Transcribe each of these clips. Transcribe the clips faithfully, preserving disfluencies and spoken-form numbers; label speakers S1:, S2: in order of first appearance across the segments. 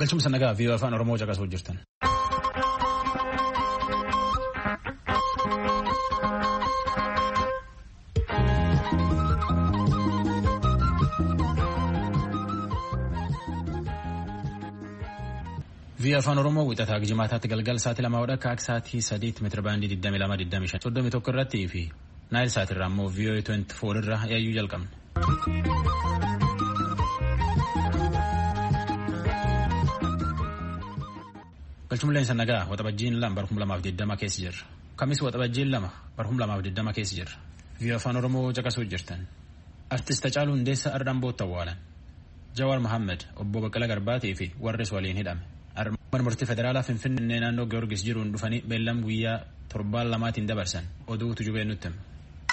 S1: Galchumsa nagaa fi afaan Oromoo caqasuu jirtan. Vi afaan Oromoo wixataa gijimaataatti galgal sa'aatii lama hodha akka sa'aatii saddeet meetira baandii digdamii lama digdamii shan soddomii tokko irratti fi naayil sa'aatirraa immoo V O A twenty four irra yaayyuu jalqabna. Galchumleen sannagaa waxabajjiin lama barhum lamaaf digdama keessa jirra. Kamis waxabajjiin lama barhum lamaaf digdama keessa jirra. V afaan Oromoo caqasuu jirtan. Artist Hacaaluu Hundeessaa Ardaan Bootta Awwaalan. Jawaar Mohaammed obbo Baqqalaa Garbaatii fi warris waliin hidhame. Mana murtii federaalaa Finfinnee naannoo Giyoorgis jiruun dhufanii beellam guyyaa torbaan lamaatiin dabarsan oduu tujubee nutti hima.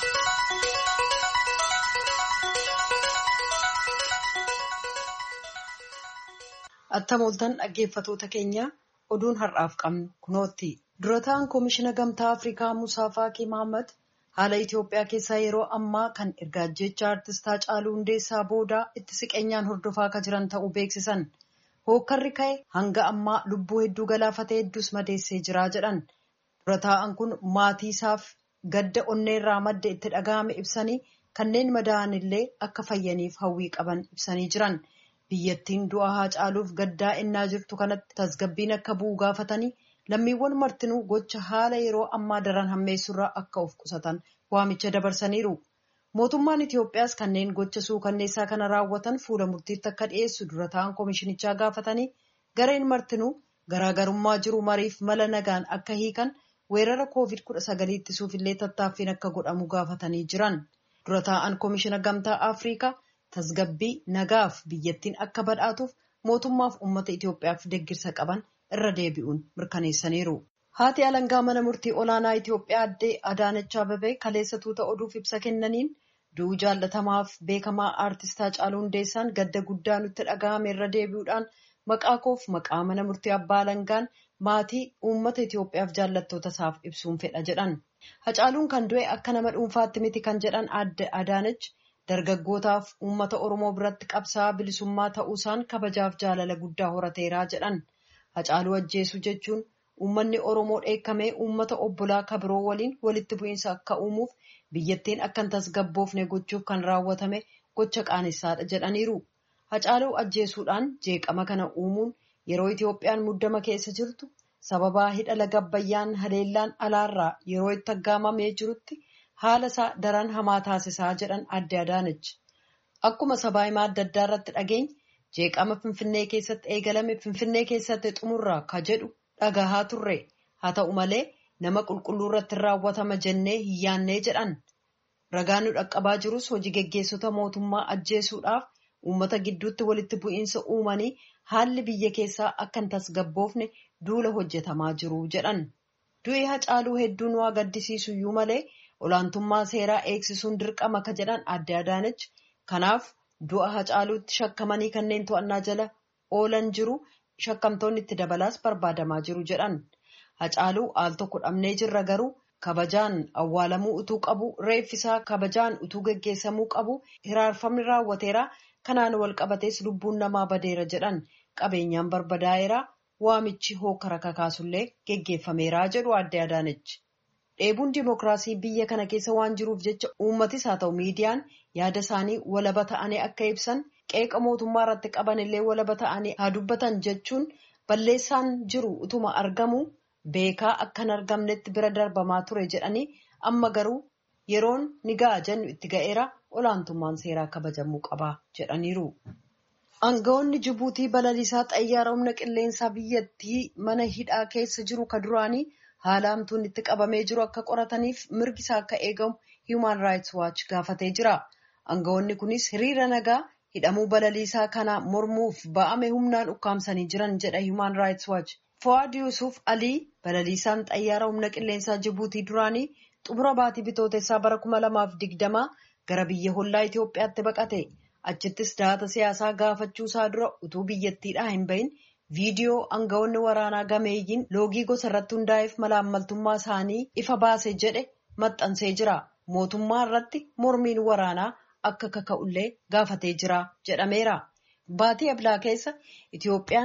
S2: Attamooltan dhaggeeffatoota keenya oduun har'aaf qabnu kunootti. Durataan Koomishina Gamtaa Afrikaa Musaa Faaqii Mahammad haala Itoophiyaa keessaa yeroo ammaa kan ergaa ajjeechaa Artist Hacaaluu Hundeessaa booda itti siqeenyaan hordofaa akka jiran ta'uu beeksisan. Hookkarri ka'e hanga ammaa lubbuu hedduu galaafatee hedduus madeessee jira jedhan. Durataan kun maatii isaaf gadda onneerraa madda itti dhaga'ame ibsanii kanneen madaa'an illee akka fayyaniif hawwii qaban ibsanii jiran. Biyyattiin du'a Hacaaluuf gaddaa ennaa jirtu kanatti tasgabbiin akka bu'u gaafatanii lammiiwwan martinuu gocha haala yeroo ammaa daran hammeessurraa akka of qusatan waamicha dabarsaniiru. Mootummaan Itoophiyaas kanneen gocha suukanneessaa kana raawwatan fuula murtiitti akka dhiyeessu durataan koomishinichaa gaafatanii gareen martinuu garaagarummaa jiru mariif mala nagaan akka hiikan weerara koovid kudha sagal ittisuuf illee tattaaffiin akka godhamu gaafatanii jiran. Durataan koomishina Gamtaa Afrikaa tasgabbii nagaaf biyyattiin akka badhaatuuf mootummaaf uummata Itoophiyaaf deggirsa qaban irra deebi'uun mirkaneessaniiru. Haati alangaa mana murtii olaanaa Itoophiyaa addee Adaanech Abeebee kaleessa tuuta oduuf ibsa kennaniin du'uu jaallatamaaf beekamaa Artist Hacaaluu Hundeessaan gadda guddaa nutti dhaga'ame irra deebi'uudhaan maqaa koof maqaa mana murtii abbaa alangaan maatii uummata Itoophiyaaf jaallattoota isaaf ibsuun fedha jedhan. Hacaaluun kan du'e akka nama dhuunfaatti miti kan jedhan adde Adaanech dargaggootaaf uummata Oromoo biratti qabsaa'aa bilisummaa ta'uusaan kabajaaf jaalala guddaa horateeraa jedhan. Hacaaluu ajjeesuu jechuun uummanni Oromoo dheekkamee uummata obbolaa kabiroo waliin walitti bu'iinsa akka uumuuf biyyattiin akka hin tasgabboofne gochuuf kan raawwatame gocha qaanessaadha jedhaniiru. Hacaaluu ajjeesuudhaan jeeqama kana uumuun yeroo Itoophiyaan muddama keessa jirtu sababaa hidha laga Abbayyaan haleellaan alaarraa yeroo itti aggaamamee jirutti haala isaa daran hamaa taasisaa jedhan adde Adaanech. Akkuma sabaa himaa adda addaa irratti dhageenye jeeqama Finfinnee keessatti eegalame Finfinnee keessatti xumurraa ka jedhu dhagahaa turre. Haa ta'u malee nama qulqulluu irratti raawwatama jennee hin yaannee jedhan. Ragaan nu dhaqqabaa jirus hojii geggeessota mootummaa ajjeesuudhaaf uummata gidduutti walitti bu'iinsa uumanii haalli biyya keessaa akka hin tasgabboofne duula hojjetamaa jiru jedhan. Du'i Hacaaluu hedduun waa gaddisiisu iyyuu malee olaantummaa seeraa eegsisuun dirqama ka jedhan adde Adaanech. Kanaaf du'a Hacaaluutti shakkamanii kanneen to'annaa jala oolan jiru shakkamtoonni itti dabalaas barbaadamaa jiru jedhan. Hacaaluu al tokko dhabnee jirra garuu kabajaan awwaalamuu utuu qabu reeffisaa kabajaan utuu geggeessamuu qabu hiraarfamni raawwateera kanaan wal qabatees lubbuun namaa badeera jedhan. Qabeenyaan barbadaa'eera waamichi hookara kakaasullee geggeeffameera jedhu adde Adaanech. Dheebuun dimookiraasii biyya kana keessa waan jiruuf jecha uummatis haa ta'u miidiyaan yaada isaanii walaba ta'anii akka ibsan qeeqa mootummaa irratti qaban illee walaba ta'anii haa dubbatan jechuun balleessaan jiru utuma argamu beekaa akka hin argamnetti bira darbamaa ture jedhanii amma garuu yeroon ni ga'a jennu itti ga'eera olaantummaan seeraa kabajamuu qaba jedhaniiru. Aangawoonni Jibuutii balaliisaa xayyaara humna qilleensaa biyyattii mana hidhaa keessa jiru ka duraanii haala hamtuun itti qabamee jiru akka qorataniif mirgi isaa akka eegamu Human Rights Watch gaafatee jira. Aangawoonni kunis hiriira nagaa hidhamuu balaliisaa kana mormuuf ba'ame humnaan ukkaamsanii jiran jedha Human Rights Watch. Fuad Yusuf Ali balaliisaan xayyaara humna qilleensaa Jibuutii duraanii xumura baatii bitootessaa bara kuma lamaaf digdamaa gara biyya hollaa Itoophiyaatti baqate. Achittis dahata siyaasaa gaafachuu isaa dura utuu biyyattiidhaa hin bahin viidiyoo aangawoonni waraanaa gameeyyiin loogii gosa irratti hundaa'eef malaammaltummaa isaanii ifa baase jedhe maxxansee jira. Mootummaa irratti mormiin waraanaa akka kaka'ullee gaafatee jira jedhameera. Baatii ablaa keessa Itoophiyaan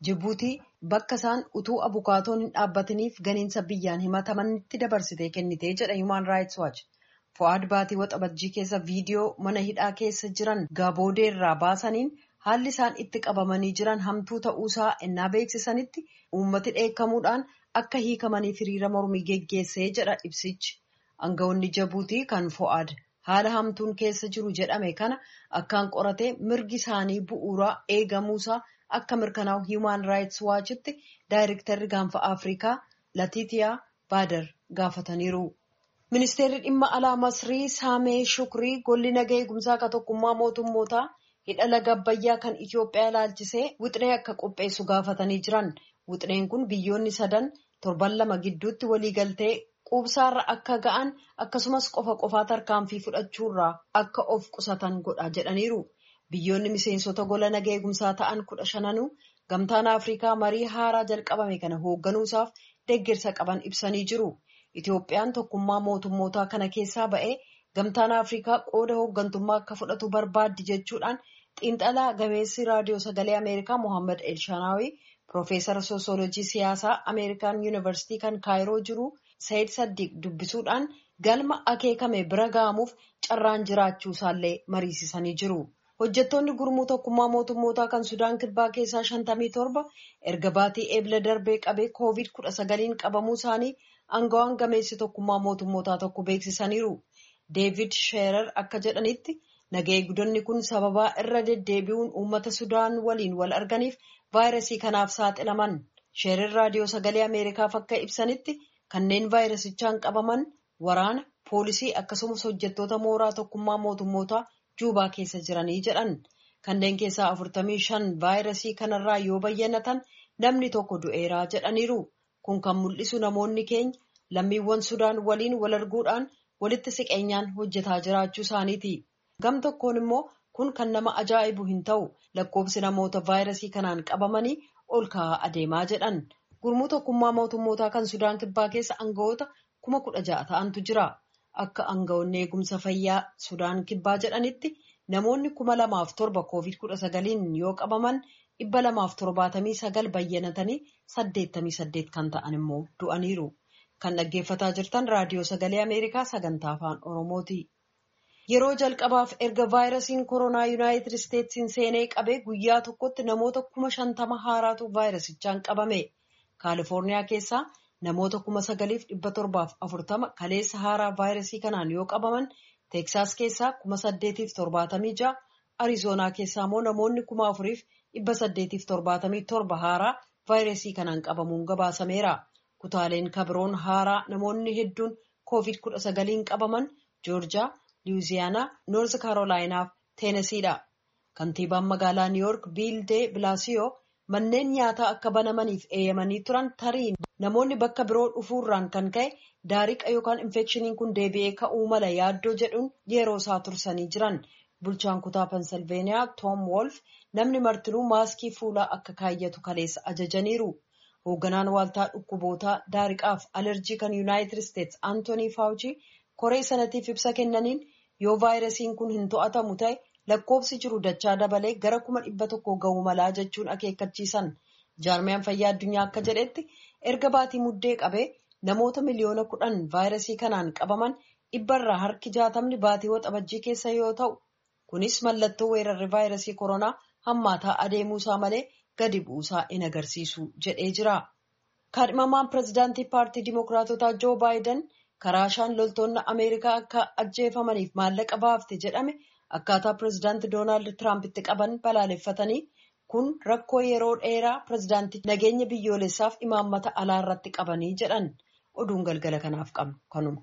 S2: Jibuutii bakka isaan utuu abukaatoon hin dhaabbatiniif ganiinsa biyyaan himatamanitti dabarsitee kennitee jedha Human Rights Watch. Fu'aad baatii waxabajjii keessa viidiyoo mana hidhaa keessa jiran gaboodeerraa baasaniin haalli isaan itti qabamanii jiran hamtuu ta'uusaa ennaa beeksisanitti uummati dheekkamuudhaan akka hiikamaniif hiriira mormii geggeessee jedha ibsichi. Aangawoonni Jibuutii kan Fu'aad haala hamtuun keessa jiru jedhame kana akkaan qoratee mirgi isaanii bu'uuraa eegamuusaa akka mirkanaa'u Human Rights Watch'tti daayirektarri gaanfa Afrikaa Latiitiyaa Baadar gaafataniiru. Ministeerri dhimma alaa Masrii Saamee Shukrii golli nagaa eegumsaa akka tokkummaa mootummootaa hidha laga Abbayyaa kan Itoophiyaa ilaalchisee wixinee akka qopheessu gaafatanii jiran. Wixineen kun biyyoonni sadan torban lama gidduutti waliigaltee quubsaarra akka ga'an akkasumas qofa qofaa tarkaanfii fudhachuurraa akka of qusatan godha jedhaniiru. Biyyoonni miseensota gola nagaa eegumsaa ta'an kudha shananuu gamtaan Afrikaa marii haaraa jalqabame kana hoogganuusaaf deeggarsa qaban ibsanii jiru. Itoophiyaan tokkummaa mootummootaa kana keessaa ba'ee gamtaan Afrikaa qooda hooggantummaa akka fudhatu barbaaddi jechuudhaan xiinxalaa gameessi raadiyoo sagalee Ameerikaa Mohaammed Elshaanaawii Piroofeesara Soosiyoolojii siyaasaa Ameerikaan Yuunivarsiitii kan Kaayiroo jiru Saayid Saddiq dubbisuudhaan galma akeekame bira ga'amuuf carraan jiraachuu isaallee mariisisanii jiru. Hojjettoonni gurmuu tokkummaa mootummootaa kan Sudaan Kibbaa keessaa shantamii torba erga baatii eebla darbee qabee koovid kudha sagaliin qabamuu isaanii aangawaan gameessi tokkummaa mootummootaa tokko beeksisaniiru. Deevid Sheerar akka jedhanitti nagaa eegdonni kun sababaa irra deddeebi'uun uummata Sudaan waliin wal arganiif vaayirasii kanaaf saaxilaman. Sheerar raadiyoo sagalee Ameerikaaf akka ibsanitti kanneen vaayirasichaan qabaman waraana, poolisii akkasumas hojjettoota mooraa tokkummaa mootummootaa Juubaa keessa jiranii jedhan. Kanneen keessaa afurtamii shan vaayirasii kanarraa yoo bayyanatan namni tokko du'eeraa jedhaniiru. Kun kan mul'isu namoonni keenya lammiiwwan Sudaan waliin wal arguudhaan walitti siqeenyaan hojjetaa jiraachuu isaaniiti. Gam tokkoon immoo kun kan nama ajaa'ibu hin ta'u lakkoofsi namoota vaayirasii kanaan qabamanii ol ka'aa adeemaa jedhan. Gurmuu tokkummaa mootummootaa kan Sudaan Kibbaa keessa aangawoota kuma kudha ja'a ta'antu jira. Akka aangawoonni eegumsa fayyaa Sudaan Kibbaa jedhanitti namoonni kuma lamaaf torba koovid kudha sagaliin yoo qabaman dhibba lamaaf torbaatamii sagal bayyanatanii saddeettamii saddeet kan ta'an immoo du'aniiru. Kan dhaggeeffataa jirtan raadiyoo sagalee Ameerikaa sagantaa afaan Oromooti. Yeroo jalqabaaf erga vaayirasiin koronaa Yuunaayitid Isteetsiin seenee qabee guyyaa tokkotti namoota kuma shantama haaraatu vaayirasichaan qabame. Kaalifoorniyaa keessaa namoota kuma sagaliif dhibba torbaaf afurtama kaleessa haaraa vaayirasii kanaan yoo qabaman, Teeksaas keessaa kuma saddeetiif torbaatamii ja'a, Arizoonaa keessaa immoo namoonni kuma afuriif dhibba saddeetiif torbaatamii torba haaraa vaayirasii kanaan qabamuun gabaasameera. Kutaaleen kabiroon haaraa namoonni hedduun koovid kudha sagaliin qabaman Joorjiyaa, Luwiziyaanaa, Noorz Kaarolaayinaaf Teenesiidha. Kantiibaan magaalaa Niiwuork Biil De Bilaasiyoo manneen nyaataa akka banamaniif eeyyamanii turan tariin namoonni bakka biroo dhufuurraan kan ka'e daariqa yookaan infekshiniin kun deebi'ee ka'uu mala yaaddoo jedhuun yeroo isaa tursanii jiran. Bulchaan kutaa Pensilveeniyaa Toom Wolf namni martinuu maaskii fuulaa akka kaayyatu kaleessa ajajaniiru. Hoogganaan waaltaa dhukkubootaa daariqaaf alerjii kan Yuunaayitid Isteets Antoonii Faawuchii koree sanatiif ibsa kennaniin yoo vaayirasiin kun hin to'atamu ta'e lakkoofsi jiru dachaa dabalee gara kuma dhibba tokko ga'uu malaa jechuun akeekkachiisan. Jaarmiyaan fayyaa addunyaa akka jedhetti erga baatii muddee qabee namoota miliyoona kudhan vaayirasii kanaan qabaman dhibbarraa harki jaatamni baatii waxabajjii keessa yoo ta'u, kunis mallattoo weerarri vaayirasii koronaa hammaataa adeemuusaa malee gadi bu'uusaa in agarsiisu jedhee jira. Kaadhimamaan pirezidaantii paartii Dimookiraatotaa Joo Baayiden karaa shaan loltoonni Ameerikaa akka ajjeefamaniif maallaqa baafte jedhame akkaataa pirezidaantii Doonaald Tiraampitti qaban balaaleffatanii kun rakkoo yeroo dheeraa pirezidaantii nageenya biyyoolessaaf imaammata alaa irratti qabanii jedhan. Oduun galgala kanaaf qabnu kanuma.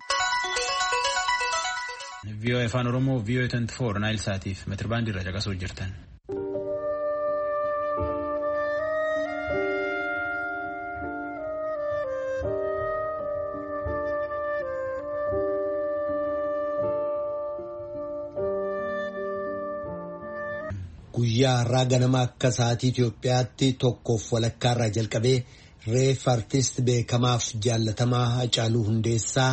S1: V O A Afaan Oromoo V O A twenty four Naayil Saatiif meetirbaandii irra caqasuu jirtan.
S3: Guyyaa har'aa ganama akka sa'aatii Itoophiyaatti tokkoof walakkaa irraa jalqabee reef artist beekamaaf jaallatamaa Hacaaluu Hundeessaa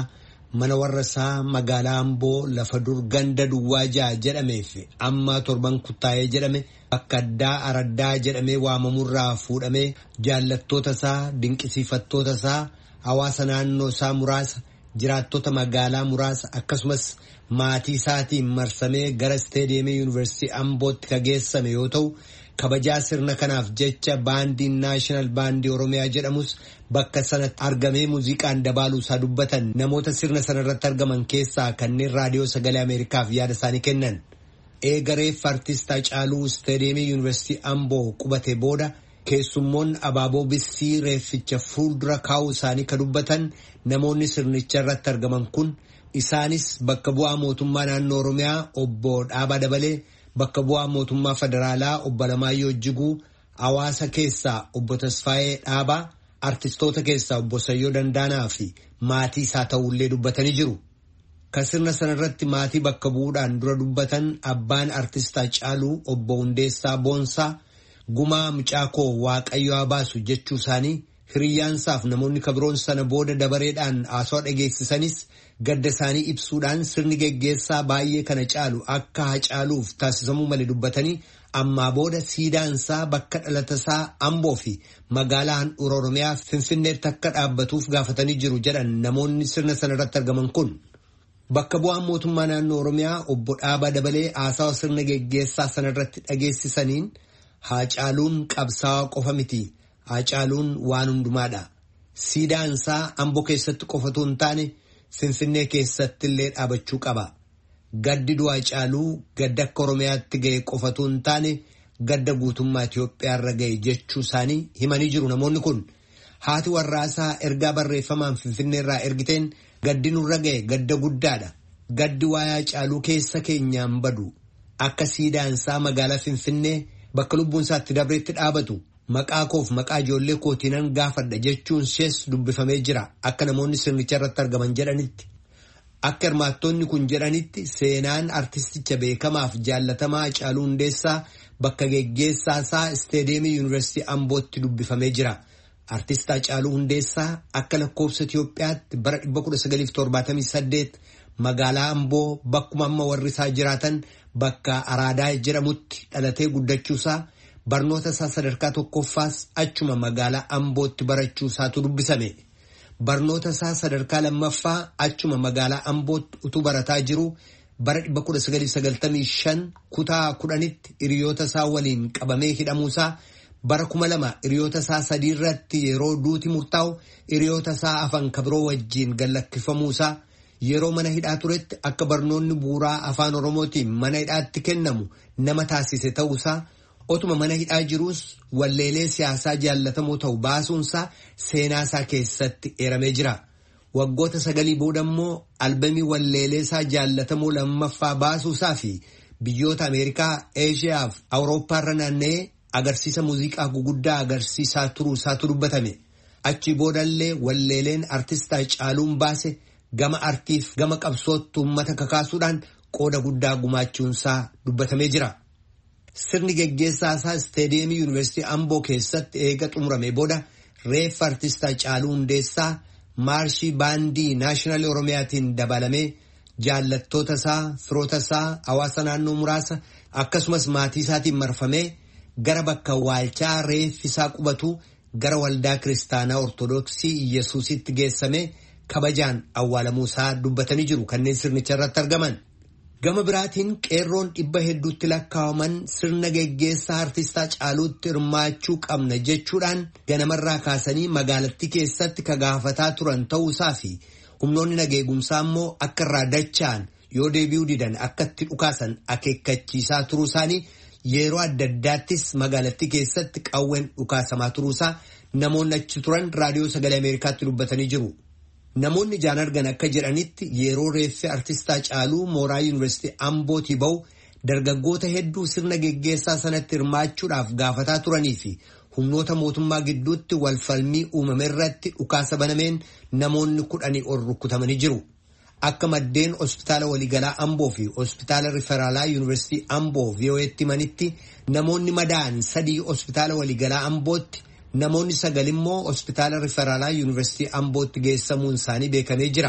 S3: mana warra isaa magaalaa Amboo lafa dur ganda duwwaa ja'a jedhameef amma torban kuttaa'ee jedhame bakka addaa araddaa jedhamee waamamurraa fuudhamee jaallattoota isaa dinqisiifattoota isaa hawaasa naannoo isaa muraasa jiraattota magaalaa muraasa akkasumas maatii isaatiin marsamee gara isteediyeemii yuunivarsiitii Ambootti kageessame yoo ta'u kabajaa sirna kanaaf jecha baandiin naashinaal baandii Oromiyaa jedhamus bakka sanatti argamee muuziqaan dabaaluu isaa dubbatan namoota sirna sana irratti argaman keessaa kanneen raadiyoo sagalee Ameerikaaf yaada isaanii kennan. Eegareef artistaa Haacaaluu isteediyeemii yuunivarsiitii Amboo qubate booda keessummoonni abaaboo bissii reefficha fuuldura kaa'uu isaanii ka dubbatan namoonni sirnicha irratti argaman kun isaanis bakka bu'aa mootummaa naannoo Oromiyaa obbo Dhaabaa Dabalee, bakka bu'aa mootummaa federaalaa obbo Alamaayyoo Jiguu, hawaasa keessaa obbo Tasfaayee Dhaabaa, artistoota keessaa obbo Sayyoo Dandaanaa fi maatii isaa ta'ullee dubbatanii jiru. Ka sirna sanarratti maatii bakka bu'uudhaan dura dubbatan abbaan artistaa Haacaaluu obbo Hundeessaa Boonsaa gumaa mucaa koo Waaqayyo haa baasu jechuu isaanii hiriyyaansaaf namoonni kabiroon sana booda dabareedhaan haasawaa dhageessisanis gadda isaanii ibsuudhaan sirni geggeessaa baay'ee kana caalu akka Haacaaluuf taasisamuu malee dubbatanii ammaa booda siidaansaa bakka dhalatasaa Amboo fi magaalaa handhuura Oromiyaa Finfinneetti akka dhaabbatuuf gaafatanii jiru jedhan namoonni sirna sanarratti argaman kun. Bakka bu'aan mootummaa naannoo Oromiyaa obbo Dhaabaa Dabalee haasawaa sirna geggeessaa sanarratti dhageessisaniin Haacaaluun qabsaa'aa qofa miti. Haacaaluun waan hundumaadha. Siidaansaa Amboo keessatti qofatu hin taane Finfinnee keessatti illee dhaabachuu qaba. Gaddi du'a Haacaaluu gadda akka Oromiyaatti ga'e qofatu hin taane gadda guutummaa Itoophiyaarra ga'e jechuu isaanii himanii jiru namoonni kun. Haati warraasaa ergaa barreeffamaan Finfinneerraa ergiteen gaddi nurra ga'e gadda guddaadha. Gaddi waa'ee Haacaaluu keessa keenyaan badu. Akka siidaansaa magaalaa Finfinnee bakka lubbuun isaatti dabreetti dhaabatu maqaa koof maqaa ijoollee kootiinan gaafadha jechuun ishees dubbifamee jira akka namoonni sirnicha irratti argaman jedhanitti. Akka hirmaattonni kun jedhanitti seenaan artisticha beekamaaf jaallatamaa Haacaaluu Hundeessaa bakka geggeessaa isaa isteediyeemii yuunivarsiitii Ambootti dubbifamee jira. Artist Haacaaluu Hundeessaa akka lakkoofsa Itoophiyaatti bara dhibba kudha sagaliif torbaatamii saddeet magaalaa Amboo bakkuma amma warri isaa jiraatan bakka Araadaa jedhamutti dhalatee guddachuusaa barnoota isaa sadarkaa tokkoffaas achuma magaalaa Ambootti barachuusaatu dubbisame. Barnoota isaa sadarkaa lammaffaa achuma magaalaa Ambootti utuu barataa jiru bara dhibba kudha sagaliif sagaltamii shan kutaa kudhanitti hiriyoota isaa waliin qabamee hidhamuusaa bara kuma lama hiriyoota isaa sadii irratti yeroo duuti murtaa'u hiriyoota isaa afan kabiroo wajjiin gallakkifamuusaa yeroo mana hidhaa turetti akka barnoonni bu'uuraa afaan Oromootiin mana hidhaatti kennamu nama taasise ta'uusaa otuma mana hidhaa jiruus walleelee siyaasaa jaallatamoo ta'u baasuunsaa seenaasaa keessatti eeramee jira. Waggoota sagalii booda immoo albamii walleelee isaa jaallatamoo lammaffaa baasuusaa fi biyyoota Ameerikaa, Eeshiyaa fi Awurooppaarra naanna'ee agarsiisa muuziqaa guguddaa agarsiisaa turuusaatu dubbatame. Achi boodallee walleeleen artistaa Haacaaluun baase gama artiif gama qabsootti uummata kakaasuudhaan qooda guddaa gumaachuunsaa dubbatamee jira. Sirni geggeessaa isaa isteediyeemii yuunivarsiitii Amboo keessatti eega xumurame booda reeffa artistaa Haacaaluu Hundeessaa maarshii baandii naashinaal Oromiyaatiin dabalamee jaallattoota isaa, firoota isaa, hawaasa naannoo muraasa akkasumas maatii isaatiin marfamee gara bakka waalchaa reeffi isaa qubatu gara waldaa kiristaanaa Ortoodooksii Yesuusitti geessamee kabajaan awwaalamuu isaa dubbatanii jiru kanneen sirnicha irratti argaman. Gama biraatiin qeerroon dhibba hedduutti lakkaa'aman sirna geggeessaa artistaa Haacaaluutti hirmaachuu qabna jechuudhaan ganamarraa kaasanii magaalattii keessatti kagaafataa turan ta'uusaa fi humnoonni nageegumsaa immoo akka irraa dacha'an yoo deebi'uu didan akka itti dhukaasan akeekkachiisaa turuu isaanii yeroo adda addaattis magaalattii keessatti qawween dhukaasamaa turuusaa namoonni achi turan raadiyoo sagalee Ameerikaatti dubbatanii jiru. Namoonni ijaan argan akka jedhanitti yeroo reeffi artistaa Haacaaluu mooraa yuunivarsiitii Ambootii ba'u dargaggoota hedduu sirna geggeessaa sanatti hirmaachuudhaaf gaafataa turanii fi humnoota mootummaa gidduutti walfalmii uumame irratti dhukaasa banameen namoonni kudhanii ol rukutamanii jiru. Akka maddeen hospitaala waliigalaa Amboo fi hospitaala riferaalaa yuunivarsiitii Amboo V O E'tti himanitti namoonni madaa'an sadii hospitaala waliigalaa Ambootti namoonni sagal immoo hospitaala riferaalaa yuunivarsiitii Ambootti geessamuun isaanii beekamee jira.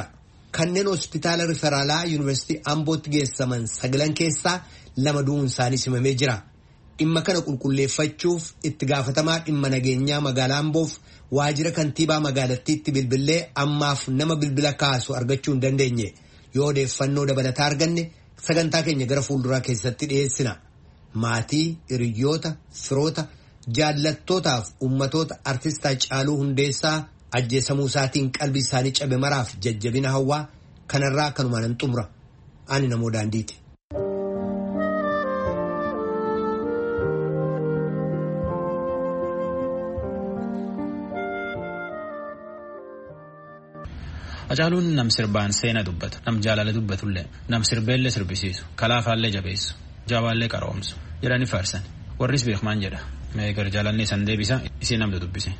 S3: kanneen hospitaala riferaalaa yuunivarsiitii Ambootti geessaman sagalan keessaa lama du'uun isaanii simamee jira. Dhimma kana qulqulleeffachuuf itti gaafatamaa dhimma nageenyaa magaalaa Amboof waajjira kantiibaa magaalattiitti bilbilee ammaaf nama bilbila kaasu argachuu hin dandeenye. Yoo odeeffannoo dabalataa arganne sagantaa keenya gara fuulduraa keessatti dhiyeessina. Maatii, hiriyoota, firoota, jaallattootaaf ummatoota artistaa Haacaaluu Hundeessaa ajjeesamuu isaatiin qalbii isaanii cabe maraaf jajjabina hawwaa kanarraa kanumaan hin xumura. Ani namoo daandiiti.
S1: Haacaaluun nam sirbaan seena dubbatu, nam jaalala dubbatullee, nam sirbeellee sirbisiisu, kalaafaallee jabeessu, jaawaallee qaroomsu jedhanii faarsan. Warris beekmaan jedha. Meegar jaalannee san deebisa isii namtu dubbise.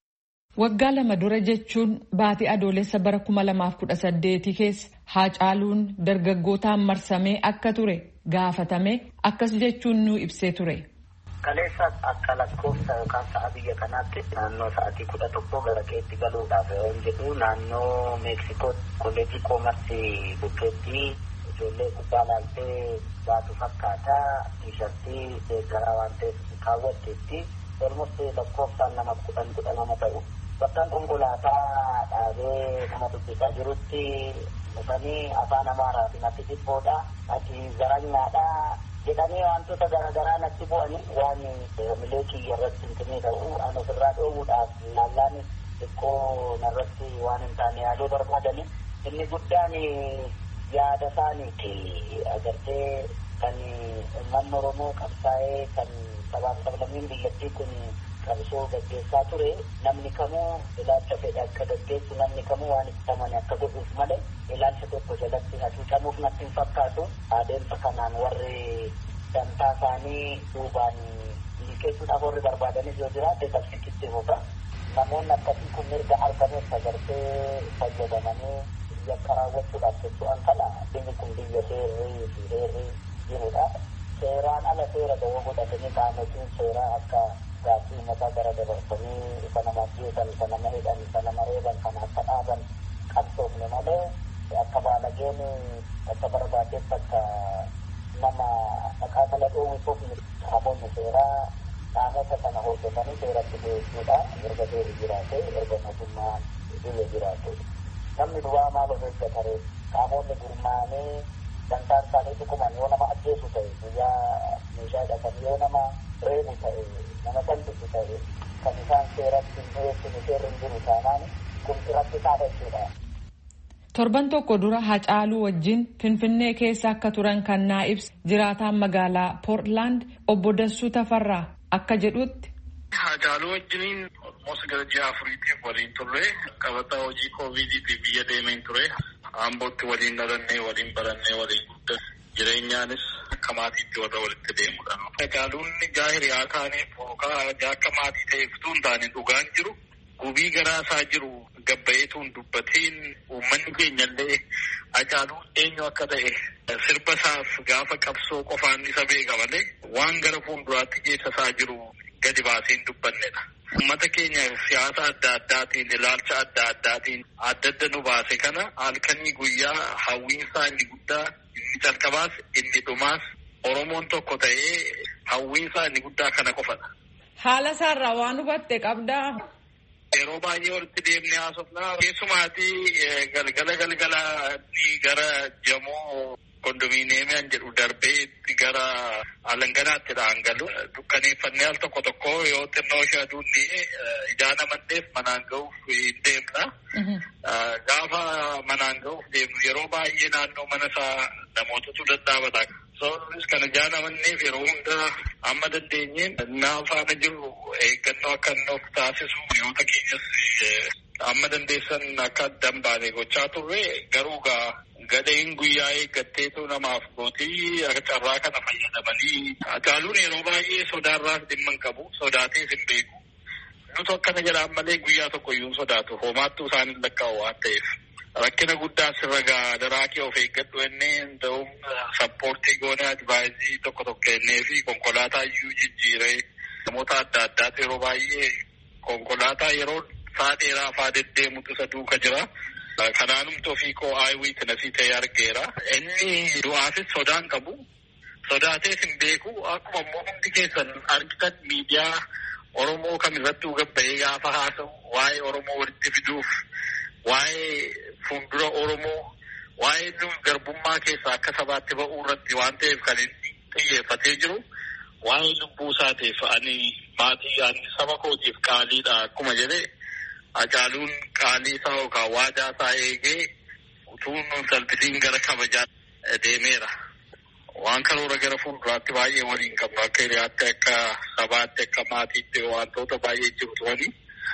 S4: Waggaa lama dura jechuun baatii adoolessa bara kuma lamaaf kudha saddeetii keessa Haacaaluun dargaggootaan marsamee akka ture gaafatame akkas jechuun nu ibsee ture.
S5: Kaleessa akka lakkoofsa yookaan sa'a biyya kanaatti naannoo sa'aatii kudha tokko gara keetti galuudhaaf yoo jedhu naannoo Meeksikoo kolleejii koomarsii bukkeetti ijoollee kubbaa laaltee baatu fakkaata tiishartii deeggaraa waan ta'eef kaawwatteetti olmosti lakkoofsaan nama kudhan kudha nama ta'u bakkaan konkolaataa dhaabee nama dubbisaa jirutti dhufanii afaan amaaraatiin ati dhibboodha ati zaranyaadha jedhanii wantoota garaagaraa natti bu'anii waan milee kiyya irratti hintinii ta'u an ofirraa dhoowwuudhaaf laallaan xiqqoo narratti waan hin taane yaaluu barbaadanii inni guddaan yaada isaaniiti agartee kan uummanni Oromoo qabsaa'ee kan sabaan sablammiin biyyattii kun qabsoo gaggeessaa ture namni kamuu ilaalcha fedhe akka gaggeessu namni kamuu waan itti amane akka godhuuf malee ilaalcha tokko jalatti hacuucamuuf natti hin fakkaatu adeemsa kanaan warri dantaa isaanii duubaan milkeessuudhaaf warri barbaadanis yoo jiraate qabsichitti fufa namoonni akkasii kun mirga argameef agartee fayyadamanii yakka raawwachuudhaaf jechuudhaan kana biyyi kun biyya seerrii fi heerrii jirudha. Seeraan ala seera dawoo godhatanii qaamotiin seeraa akka gaaffii mataa gara dabarsanii isa nama ajjeesan, isa nama hidhan, isa nama reeban kana akka dhaaban qabsoofne malee akka baalageen akka barbaadetti akka nama qaamala dhoowwisuuf qaamonni seeraa qaamota kana hordofanii seeratti dhiyeessuudha. Erga seerri jiraate, erga mootummaan biyya jiraate. Namni duwwaa maal of eeggatare qaamonni gurmaa'anii dantaan isaanii dhuguman yoo nama ajjeesu ta'e guyyaa meeshaa hidhatan yoo nama reebu ta'e nama salphisu ta'e kan isaan seeratti hin dhiyeessine seerri hin jiru taanaan kun irratti isaadha jechuudha.
S4: Torban tokko dura Haacaaluu wajjin Finfinnee keessa akka turan kan naa ibsa jiraataan magaalaa Poortlaand obbo Dassuu Tafarraa akka jedhutti.
S6: Haacaaluu wajjiniin almost gara ji'a afuriitiif waliin turre qabataa hojii koovidiitiif biyya deemeen ture. Ambootti waliin dhalannee waliin barannee waliin guddanne jireenyaanis akka maatiitti warra walitti deemudha. Haacaaluun jaa hiriyaa taaneef yookaan jaa akka maatii ta'eef utuu hin taane dhugaan jiru gubii garaa isaa jiru gabbayeetuun dubbateen uummanni keenyallee Haacaaluun eenyu akka ta'e sirba isaaf gaafa qabsoo qofaan isa beeka malee waan gara fuulduraatti keessa isaa jiru gadi baaseen dubbannedha. Uummata keenya siyaasa adda addaatiin ilaalcha adda addaatiin adda adda nu baase kana halkanii guyyaa hawwiinsaa inni guddaa inni calqabaas inni dhumaas Oromoon tokko ta'ee hawwiinsaa inni guddaa kana qofadha.
S4: Haala isaarraa waan hubatte qabdaa?
S6: Yeroo baay'ee walitti deemnee haasofnaa keessumaatii galgala galgalaatti gara jamoo kondominiyeemiyaan jedhu darbee gara alanganaatti dhaangalu dukkaneeffannee al tokko tokko yoo xinnoo ishee aduunni ijaa namanneef manaan ga'uuf hin deemna. Gaafa manaan ga'uuf deemnu yeroo baay'ee naannoo mana isaa namootatu dadhaabata. Sababnis kana ijaa namanneef yeroo hunda amma dandeenyeen naa faana jiru eeggannoo akka inni of taasisu hiriyoota keenyas amma dandeessan akka addan baane gochaa turre garuu gaa gadheen guyyaa eeggatteetu namaaf gootii carraa kana fayyadamanii Haacaaluun yeroo baay'ee sodaarraas dhimma hin qabu sodaatees hin beeku. Nuti akkana jedhaan malee guyyaa tokko iyyuu sodaatu homaattuu isaan hin lakkaa'u waan ta'eef. Rakkina guddaa sirra gaa daraakee of eeggadhu ennee ta'uun sappoortii goonee advaayizii tokko tokko kennee fi konkolaataa iyyuu jijjiiree namoota adda addaatu yeroo baay'ee konkolaataa yeroo saa dheeraa faa deddeemutu isa duuka jira. Kanaanumtoo fi koo aaywiit nasii ta'ee argeera. Inni du'aafis sodaan qabu. Sodaatees hin beeku. Akkuma immoo hundi keessan argitan miidiyaa Oromoo kamirratti gabbayee gaafa haasa'u waa'ee Oromoo walitti fiduuf, waa'ee fuuldura Oromoo, waa'ee nu garbummaa keessaa akka sabaatti ba'uu irratti waan ta'eef kan inni xiyyeeffatee jiru. Waa'ee lubbuu isaateef ani maatii ani saba kootiif qaaliidha akkuma jedhee Hacaaluun qaalii isaa yookaan waadaa isaa eegee utuu nun salphisiin gara kabajaa deemeera. Waan karoora gara fuulduraatti baay'ee waliin qabnu akka hiriyaatti akka sabaatti akka maatiitti wantoota baay'ee jiru turanii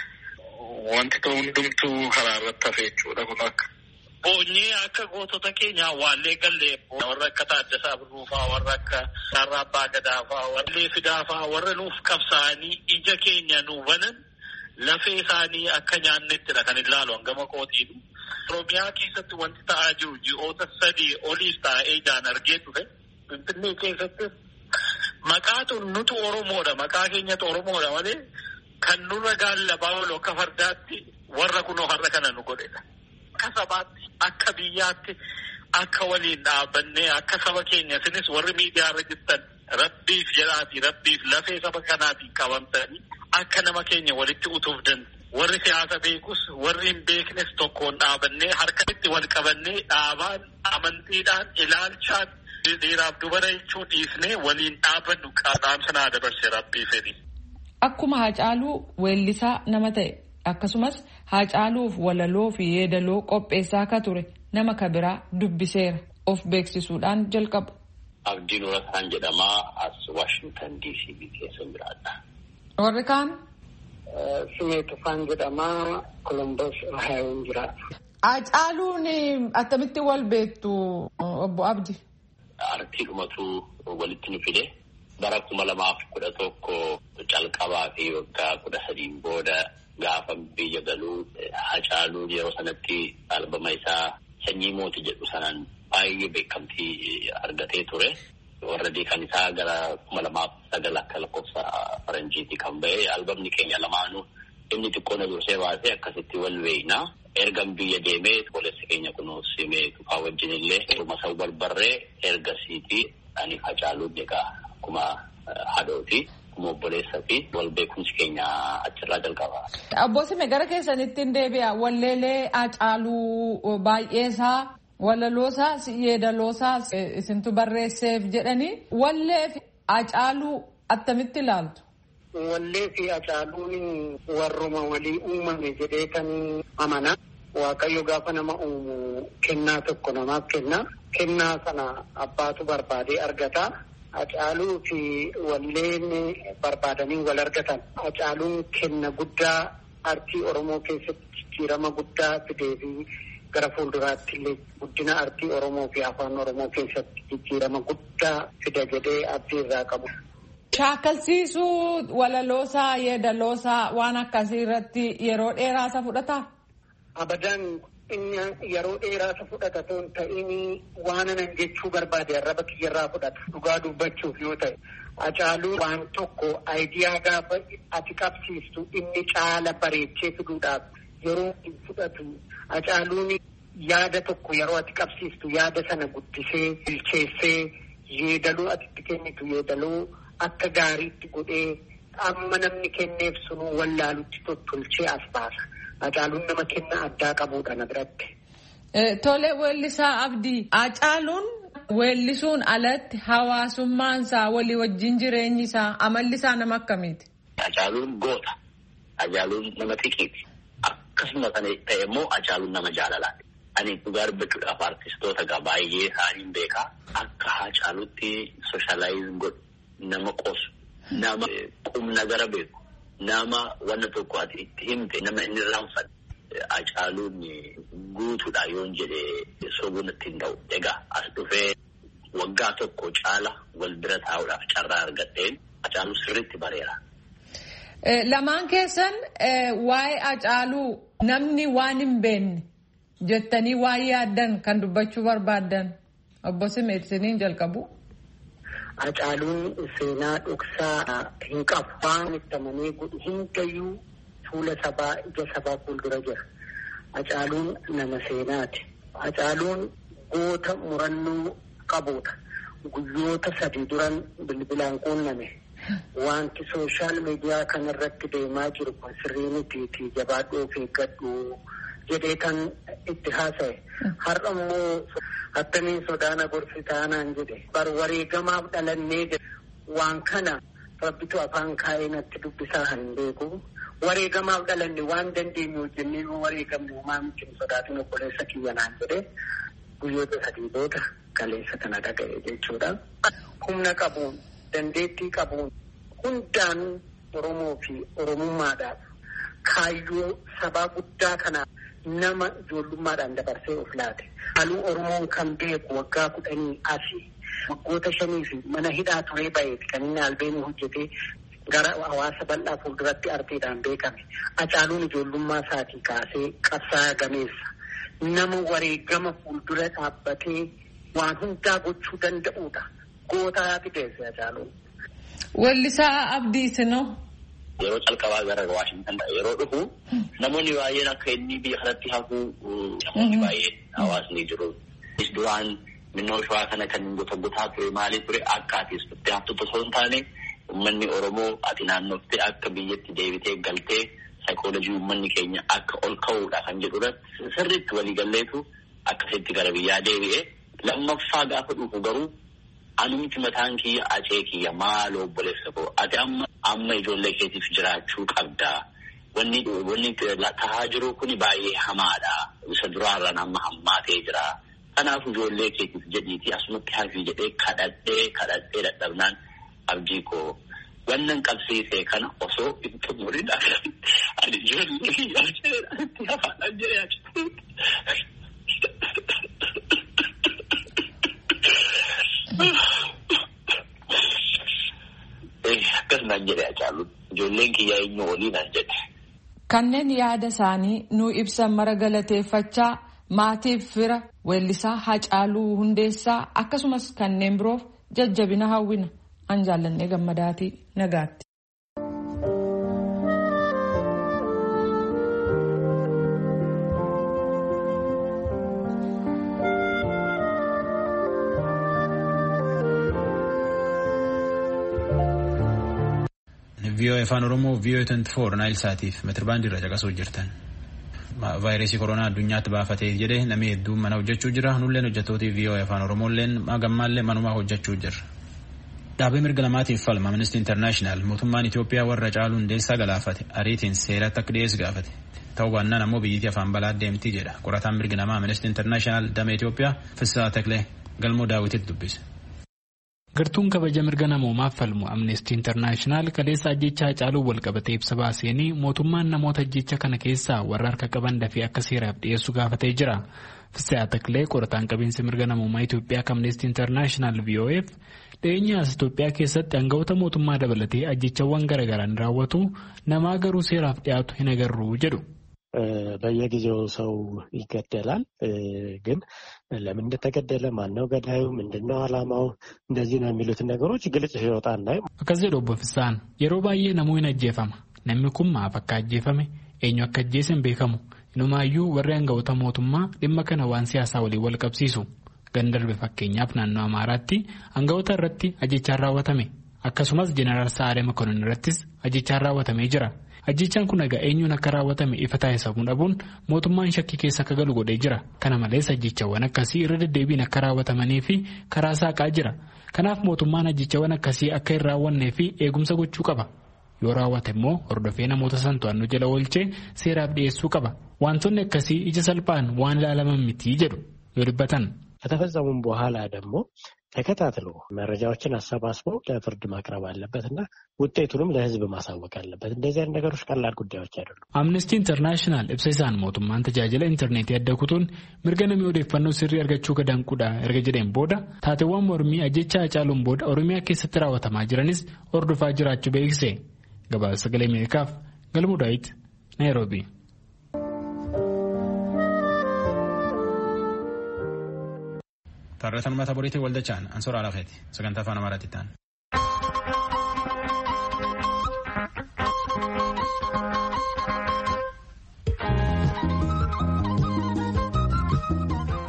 S6: wanti ta'u hundumtuu karaa irratti hafe jechuudha kun akka. Boonyee akka gootota keenyaa waallee gallee warra akka Taaddasaa Birruufaa warra akka Sarraa Abbaa Gadaafaa warra Fidaafaa warra nuuf qabsaa'anii ija keenya nu banan lafee isaanii akka nyaannettidha kan ilaalu hangama kootiin. Oromiyaa keessatti wanti ta'aa jiru ji'oota sadii oliif taa'ee ijaan argee ture. Finfinnee keessatti maqaatu nutu Oromoodha maqaa keenyatu Oromoodha malee kan nurra gaallabaa oolu akka fardaatti warra kunoo har'a kana nu godhedha. Akka sabaatti akka biyyaatti akka waliin dhaabannee akka saba keenya isinis warri miidiyaa irra jirtan rabbiif jedhaatii rabbiif lafee saba kanaatiin qabamtanii akka nama keenya walitti utuuf danda'u. Warri siyaasa beekus warri hin beeknes tokkoon dhaabannee harkatti wal qabannee dhaabaan amantiidhaan ilaalchaan dhiiraaf dubara jechuu dhiisnee waliin dhaabannu qaadhaamsa naa dabarsee rabbii fedhi.
S4: Akkuma Hacaaluu weellisaa nama ta'e akkasumas Hacaaluuf walaloo fi yeedaloo qopheessaa akka ture nama kabiraa dubbiseera of beeksisuudhaan jalqaba.
S7: Abdiin Urataan jedhamaa as Waashingtan D C keessa jiraadha.
S4: Warri kaan?
S8: Simee Tufaan jedhamaa Columbus Ohio jiraata.
S4: Hacaaluun attamitti wal beektu obbo Abdi?
S7: Artii dhumatu walitti nu fide bara kuma lamaaf kudha tokko calqabaa fi waggaa kudha sadiin booda gaafa biyya galuu Hacaaluun yeroo sanatti albama isaa Sanyii Mootii jedhu sanaan baay'ee beekamtii argatee ture. Warra kan isaa gara kuma lamaaf sagal akka lakkoofsa faranjiitti kan ba'e albamni keenya lamaanuu inni xiqqoo na dursee baasee akkasitti wal beeknaa. Ergan biyya deemee obboleessi keenya kunuun Simee Tufaa wajjin illee dhuma isa wal barree ergasiitii ani Hacaaluun egaa akkuma haadhooti akkuma obboleessa fi wal beekumsi keenya achirraa jalqaba.
S4: Obbo Simee gara keessanittiin deebi'a walleelee Hacaaluu baay'eesaa walaloosaa yeedaloosaa isintu barreesseef jedhanii wallee fi Hacaaluu attamitti ilaaltu?
S8: Wallee fi Hacaaluun warruma walii uumame jedhee kan amana. Waaqayyo gaafa nama uumu kennaa tokko namaaf kenna. Kennaa sana abbaatu barbaadee argata. Hacaaluu fi walleen barbaadanii wal argatan. Hacaaluun kenna guddaa artii Oromoo keessatti jijjiirama guddaa fidee fi gara fuulduraatti illee guddina artii Oromoo fi afaan Oromoo keessatti jijjiirama guddaa fida jedhee abdii irraa qabu.
S4: Shaakalsiisuu walaloosaa yeedaloosaa waan akkasii irratti yeroo dheeraa isa fudhataa?
S8: Abadaan inni yeroo dheeraa isa fudhata toon ta'ini waan anan jechuu barbaade arraba kiyyarraa fudhata dhugaa dubbachuuf yoo ta'e. Hacaaluu waan tokko aayidiyaa gaafa ati qabsiistu inni caala bareechee fiduudhaaf yeroo hin fudhatu. Hacaaluun yaada tokko yeroo ati qabsiistu yaada sana guddisee bilcheessee yeedaluu ati kennitu yeedaluu akka gaariitti godhee amma namni kenneef sunuu wallaalutti tottolchee as baasa. Hacaaluun nama kenna addaa qabuudha na biratti.
S4: Tole weellisaa Abdii. Hacaaluun weellisuun alatti hawaasummaan isaa walii wajjin jireenyi isaa amalli isaa nama akkamiiti?
S7: Hacaaluun goota. Hacaaluun nama xiqqeeti. Akkasuma kan ta'e immoo Hacaaluun nama jaalalaati. Ani dhugaa dubbachuudhaaf artistoota gaa baay'ee isaaniin beekaa akka Hacaaluutti sooshaalaayizii godhu nama qoosu nama qubna gara beeku nama wanna tokko ati itti himte nama inni raanfatu Hacaaluun guutuudha yoon jedhee sobuun ittiin ta'u. Egaa as dhufee waggaa tokko caala wal bira taa'uudhaaf carraa argadheen Hacaaluu sirriitti bareera.
S4: Lamaan keessan waa'ee Hacaaluu namni waan hin beekne jettanii waan yaaddan kan dubbachuu barbaaddan obbo Simee isiniin jalqabu.
S8: Hacaaluun seenaa dhoksaa hin qabu. Waan itti amanee godhu hundayyuu fuula sabaa ija sabaa fuuldura jira. Hacaaluun nama seenaati. Hacaaluun goota murannoo qabuudha. Guyyoota sadii duran bilbilaan quunname. Wanti sooshaal miidiyaa kanarratti deemaa jiru kun sirrii mitiiti jabaadhuu fi eeggadhu jedhee kan itti haasa'e. Har'a immoo attamiin sodaana gorsi taanaan jedhe. Bar wareegamaaf dhalannee jedhe. Waan kana rabbitu afaan kaa'ee natti dubbisaa hin beeku. Wareegamaaf dhalanne waan dandeenyu jennee wareegamne homaa miti sodaatiin obboleessa kiyya naan jedhe. Guyyoota sadii booda kaleessa kana dhaga'e jechuudha. Humna qabuun dandeettii qabuun hundaan Oromoo fi Oromummaadhaaf kaayyoo sabaa guddaa kana nama ijoollummaadhaan dabarsee of laate. Haaluu Oromoon kan beeku waggaa kudhanii asii waggoota shanii fi mana hidhaa turee baheeti kan inni albeenii hojjetee gara hawaasa bal'aa fuulduratti arteedhaan beekame. Hacaaluun ijoollummaa isaatii kaasee qabsaa'aa gameessa. Nama wareegama fuuldura dhaabbatee waan hundaa gochuu danda'uudha. Gootaa fideesse Hacaaluun.
S4: Weellisaa Abdii Sinoo.
S7: Yeroo calqabaa gara Waashintan yeroo dhufu namoonni baay'een akka inni biyya kanatti hafuu namoonni baay'een hawaasni jiru. Duraan minnoo shawaa kana kan gosa gotaa ture maalii ture akka ati itti haftutu osoo hin taane uummanni Oromoo ati naannoftee akka biyyatti deebitee galtee saayikoolojii uummanni keenya akka ol ka'uudha kan jedhurratti sirriitti waliigalleetu akkasitti gara biyyaa deebi'e. Lammaffaa gaafa dhufu garuu anumti mataan kiyya acee kiyya maaloo obboleessa koo ati amma amma ijoollee keetiif jiraachuu qabda. Wanni wanni tahaa jiru kuni baay'ee hamaadha. Isa duraarraan amma hammaatee jira. Kanaaf ijoollee keetiif jedhiitii asumatti hafii jedhee kadhadhee kadhadhee dadhabnaan abdii koo wannan qabsiisee kana osoo hin xumurin ani ijoollee kiyyaa itti hafaadhaan jedhee akkasumaan jedhee Hacaaluun ijoolleen kiyyaa eenyu oliinaan jedhe.
S4: Kanneen yaada isaanii nuu ibsan mara galateeffachaa maatiif fira weellisaa Hacaaluu Hundeessaa akkasumas kanneen biroof jajjabina hawwina. An jaallannee gammadaatii nagaatti.
S1: V O A Afaan Oromoo V O A twenty four Naayil Saatiif meetirbaandii irra caqasuu jirtan. Vaayirasii koronaa addunyaatti baafatee jedhee namni hedduun mana hojjechuu jira. Nulleen hojjettootii V O A Afaan Oromoolleen gammaallee manumaa hojjechuu jirra. Dhaabee mirga namaatiif falma Amnesty International mootummaan Itoophiyaa warra Hacaaluu Hundeessaa galaafate ariitiin seeratti akka dhiyeessu gaafate. Ta'uu baannaan ammoo biyyittii afaan balaa deemtii jedha. Qorataan mirga namaa Amnesty International damee Itoophiyaa Fissaa Taklee galmoo daawwititti dubbise.
S9: Gartuun kabaja mirga namoomaaf falmu Amnesty International kaleessa ajjeechaa Hacaaluu walqabatee ibsa baaseenii mootummaan namoota ajjeechaa kana keessaa warra harka qaban dafee akka seeraaf dhiyeessu gaafatee jira. Fissaa Taklee qorataan qabiinsa mirga namoomaa Itoophiyaa Amnesty International V O F dhiyeenyaas Itoophiyaa keessatti aangawoota mootummaa dabalatee ajjeechawwan garaagaraan raawwatu namaa garuu seeraaf dhiyaatu hin agarru jedhu.
S10: በየጊዜው ሰው ይገደላል ግን ለምን እንደተገደለ ማነው ገዳዩ ምንድነው ዓላማው እንደዚህ ነው የሚሉትን ነገሮች ግልጽ ሲወጣ እናይ
S9: akkasii dhobbo Fissaan yeroo baay'ee namuu hin ajjeefama namni kun maaf akka ajjeefame eenyu akka ajjeesen beekamu inumaayyuu warri aangawoota mootummaa dhimma kana waan siyaasaa waliin wal qabsiisu gandarbe fakkeenyaaf naannoo Amaaraatti aangawoota irratti ajjeechaan raawwatame akkasumas Jeneraal Sa'aalee Makonnin irrattis ajjeechaan raawwatamee jira. Ajjechaan kun egaa eenyuun akka raawwatame ifa taasisuu dhabuun mootummaan shakkii keessa akka galu godhee jira. Kana malees ajjechawwan akkasii irra deddeebiin akka raawwatamanii fi karaa saaqaa jira. Kanaaf mootummaan ajjechawwan akkasii akka hin raawwannee fi eegumsa gochuu qaba. Yoo raawwate immoo hordofee namoota san to'annoo jala oolchee seeraaf dhiyeessuu qaba. Wantoonni akkasii ija salphaan waan ilaalaman miti jedhu yoo dubbatan.
S10: ከተፈጸሙም በኋላ ደግሞ ተከታትሎ መረጃዎችን አሰባስቦ ለፍርድ ማቅረብ አለበትና ውጤቱንም ለሕዝብ ማሳወቅ አለበት። እንደዚህ አይነት ነገሮች ቀላል ጉዳዮች አይደሉም።
S9: አምነስቲ ኢንተርናሽናል ኢብሳይሳን ሞቱማን ተጃጀለ ኢንተርኔት ያደኩቱን ምርገነም ወደፈነው ሲሪ አርጋቹ ገዳንቁዳ እርገጀደን ቦዳ ታተዋም ወርሚ አጀቻ አጫሉን ቦዳ ኦሮሚያ ከስተራ ወተማ ጅረንስ ኦርዶፋ ጅራቹ በኤክሴ ገባ ሰገለ ሜካፍ ገልሙዳይት ናይሮቢ
S1: Tarreetan uummata boriitii waldachaan ansoora alaafeeti sagantaa afaan amaaraatti ta'an.